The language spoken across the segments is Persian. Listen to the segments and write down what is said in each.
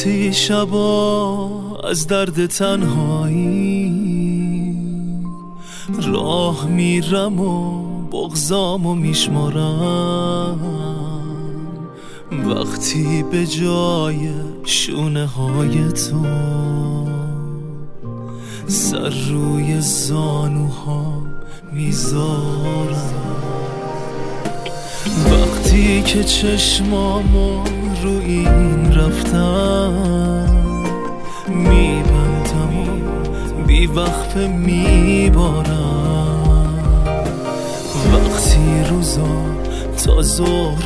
وقتی شبا از درد تنهایی راه میرم و بغضامو میشمارم، وقتی به جای شونه های تو سر روی زانوها میذارم، وقتی که چشمامو رو این رفتم میبندم و بی وقفه میبارم، وقتی روزا تا ظهر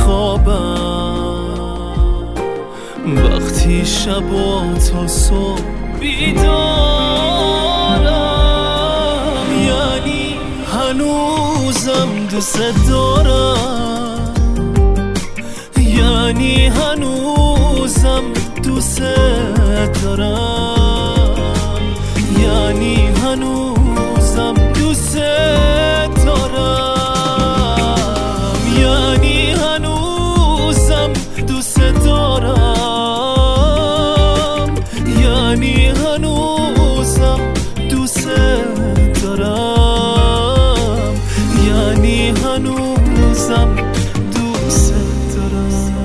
میخوابم، وقتی شبا تا صبح بیدارم، یعنی هنوزم دوست دارم، یعنی هنوزم دوست دارم، یعنی هنوزم دوست دارم، یعنی هنوزم دوست دارم، یعنی هنوزم دوست دارم، یعنی هنوزم دوست دارم.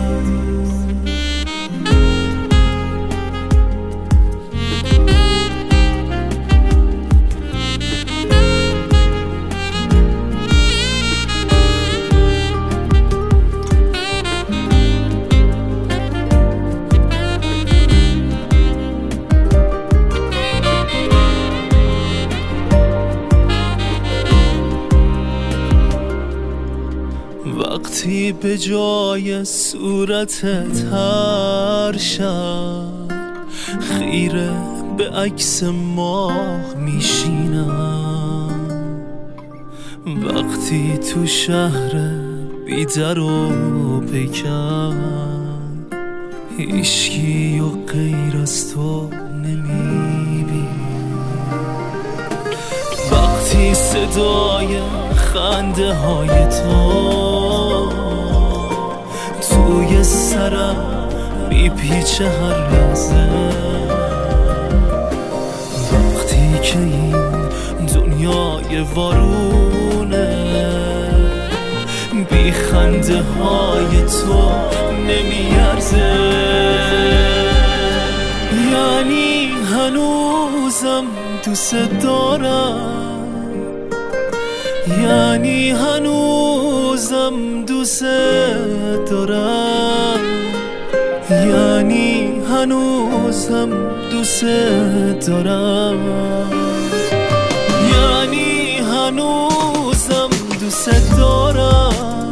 وقتی به جای صورتت هر شب خیره به عکس ماه میشینم، وقتی تو شهر بی در و پیکر هیچکی و غیر از تو نمیبینم، وقتی صدای خنده های تو توی سرم میپیچه هر لحظه، وقتی که این دنیای وارونه بی خنده های تو نمیارزه، یعنی هنوزم دوست دارم، یعنی هنوزم دوست دارم، یعنی هنوزم دوست دارم، یعنی هنوزم دوست دارم،